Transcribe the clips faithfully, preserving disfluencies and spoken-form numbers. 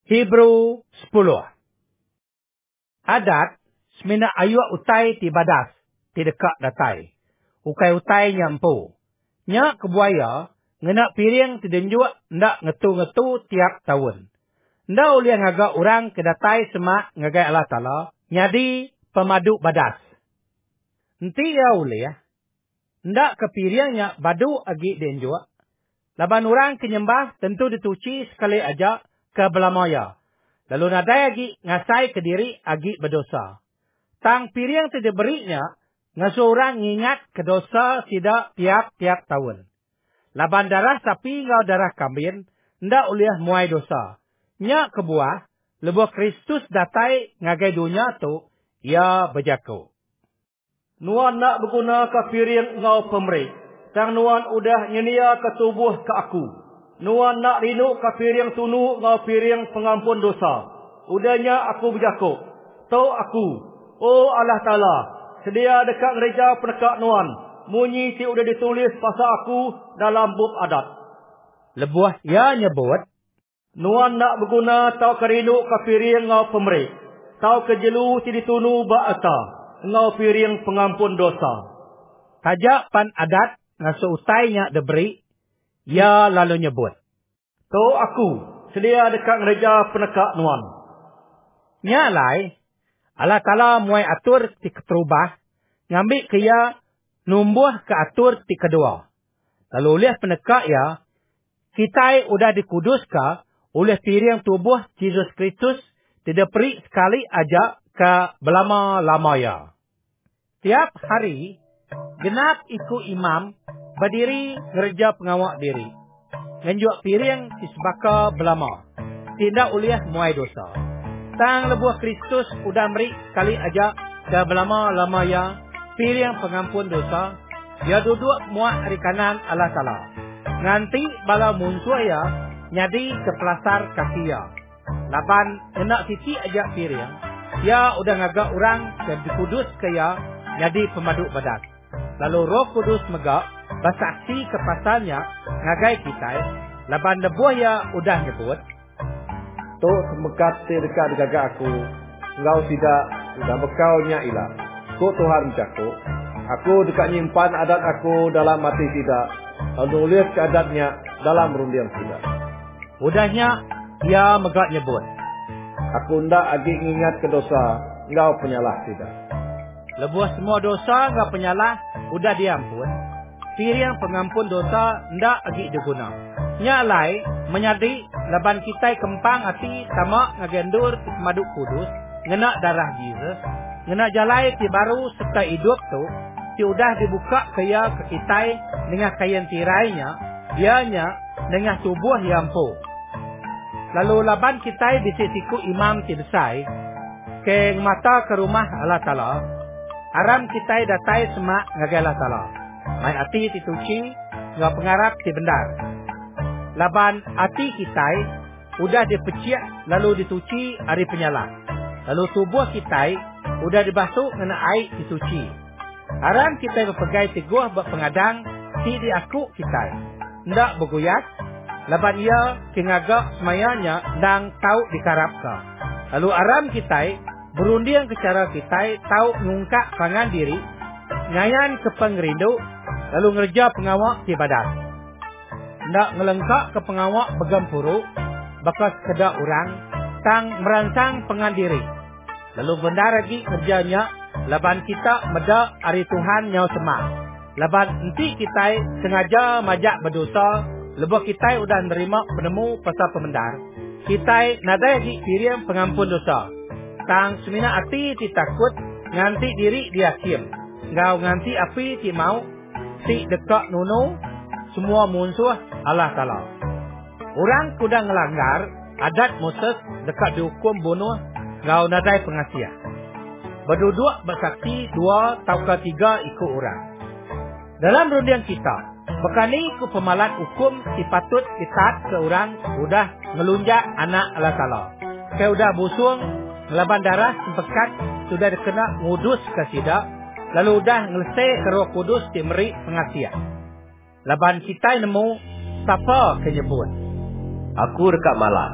Hebrew sepuluh. Adat semina ayuk utai ti badas ti dekat datai. Ukai utai nyampu. Nya kebuaya ngena piring ti denjuk ndak ngetu-ngetu tiap tahun. Ndak uliah ngagak orang ke datai semak ngagai Allah Ta'ala nyadi pemadu badas. Nanti ya uliah ndak ke piringnya badu agi denjuk. Laban orang kenyembah tentu dituci sekali aja ke belamaya. Lalu nadai agi ngasai ke diri agi berdosa. Tang piring tu diberinya, ngasu orang ngingat ke dosa tidak tiap-tiap tahun. Laban darah sapi ngau darah kambing, ndak uliah muai dosa. Nya kebuah, lebuh Kristus datai ngagai dunia tu, ia berjaku. Nuan nak berguna ke piring ngau pemeri. Tang nuan udah nyenia ke tubuh ke aku. Nuan nak rinuk ke piring tunu ngau piring pengampun dosa. Udahnya aku berjakuk. Tau aku, oh Allah Ta'ala, sedia dekat gereja penekak nuan. Munyi ti udah ditulis pasal aku dalam buk adat. Lebuah ia nyebut, nuan nak berguna tau kerinuk ke piring ngau pemeri. Tau kejelu ti ditunu ba'ata ngau piring pengampun dosa. Tajak pan adat ngasu utainya diberi, ia lalu nyebut, tau aku, sedia dekat gereja penekak nuan. Nyalai, Allah Ta'ala muai atur ti keterubah, ngambil ke ia, numbuh ke atur ti kedua. Lalu oleh penekak ya, kita udah dikudus ke, oleh piring tubuh Yesus Kristus, tidak peri sekali aja ke belama-lama ya. Tiap hari, genap iku imam, berdiri gereja pengawak diri. Ngenjuk piring si sebaka belama. Tidak uliah muai dosa. Tang lebuah Kristus udah meri sekali aja ke belama-lama ya. Piring pengampun dosa. Dia duduk muak hari kanan Allah Ta'ala. Nganti bala muncul ya. Nyadi ke pelasar kaki ya. Lapan enak sisi aja piring. Ya udah ngagak orang dan dikudus ke ya. Nyadi pemaduk badat. Lalu Roh Kudus megak, bersaksi ke pasalnya, ngagai kita, laban lebuah ya udah nyebut, Tok semekat ti dekat gagak aku, engkau tidak, udah bekaunya ilah. Kok Tuhan mencakup, aku dekat nyimpan adat aku dalam mati tidak, lalu nulis ke adatnya dalam rundian tidak. Udahnya, ia megak nyebut, aku ndak lagi ingat ke dosa, engkau penyalah tidak. Lebuah semua dosa enggak penyalah, udah diampun. Piring pengampun dosa ndak lagi diguna. Nyalai menyadi laban kita kempang hati sama ngagendur maduk kudus, ngena darah Yesus, ngena jalai ti baru serta hidup tu, ti udah dibuka kaya ke kita dengan kain tirainya, dianya dengan tubuh yang ampuh. Lalu laban kita bisisiku imam ti desai, ke mata ke rumah Allah Ta'ala, aram kita datai semak ngagai Allah Ta'ala. Mai ati dituci, ngak pengarap di bendar. Laban ati kita, udah dipeciak lalu dituci hari penyala. Lalu tubuh kita, udah dibasuh ngena air dituci. Aram kita berpegai teguh berpengadang, si di aku kita. Ndak bergoyak, laban ia kengagak semayanya dang tau dikarapka. Lalu aram kita, berunding ke cara kita, tau ngungkak pangan diri, ngayan ke pengerindu, lalu ngerja pengawak di badan. Ndak ngelengkak ke pengawak begampuru, bakas kedak orang, tang merancang pengan diri. Lalu benda lagi kerjanya, laban kita meda hari Tuhan nyau semak. Laban enti kita sengaja majak berdosa, lebuh kita udah nerima penemu pasal pemendar. Kita nada lagi piring pengampun dosa. Tang semina ati ti takut, nganti diri diakim. Ngau nganti api ti mau, ti dekat nunu, semua musuh Allah Ta'ala. Orang kuda ngelanggar, adat Moses dekat dihukum bunuh, ngau nadai pengasiah. Berduduk bersaksi dua tau ketiga ikut orang. Dalam rundian kita, bekani ku pemalat hukum si patut ditat ke orang, udah ngelunjak anak Allah Ta'ala. Ke udah busung, ngelaban darah sempekat, sudah dikena ngudus ke sidak, lalu udah ngelesai ke Roh Kudus dimeri pengasiah. Laban kita nemu siapa kenyebut. Aku dekat malam,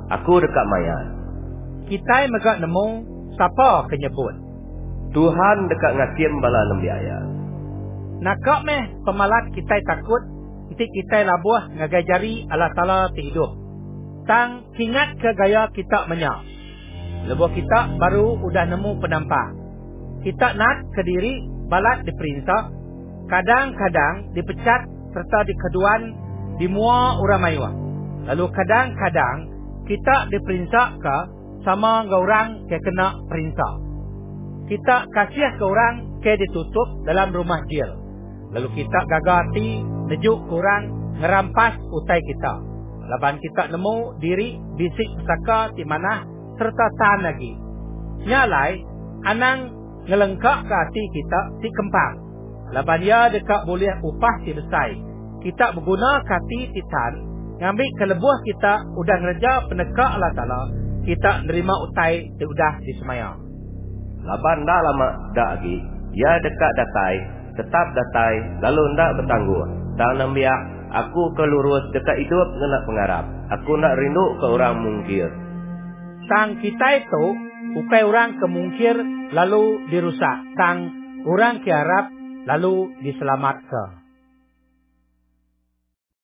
aku dekat mayat. Kita megak nemu siapa kenyebut. Tuhan dekat ngakim bala nembiaya. Nakak meh pemalat kita takut nanti kita labuh ngagai jari Allah Ta'ala tiduh. Tang ingat ke gaya kita menyak. Lebuh kita baru udah nemu penampak. Kita nak ke diri balat diperintah. Kadang-kadang dipecat serta dikeduan di mua orang mayuah. Lalu kadang-kadang kita diperintah ke sama ke orang ke kena perintah. Kita kasih ke orang ke ditutup dalam rumah jail. Lalu kita gagati nejuk ke orang ngerampas utai kita. Laban kita nemu diri bisik pusaka di mana serta tahan lagi. Nyalai anang ngelengkak ke hati kita si kempang. Laban dia dekat boleh upah si besai. Kita berguna kati titan ngambil kelebuh kita udah ngerja penekak Allah Ta'ala. Kita nerima utai di udah di semaya. Laban dah lama dah lagi. Ya dekat datai, tetap datai, lalu ndak bertangguh. Dan nambiak, aku kelurus dekat hidup nak pengarap. Aku nak rindu ke orang mungkir. Sang kita itu ukai orang kemungkir lalu dirusak. Sang orang ke Arab lalu diselamatkan.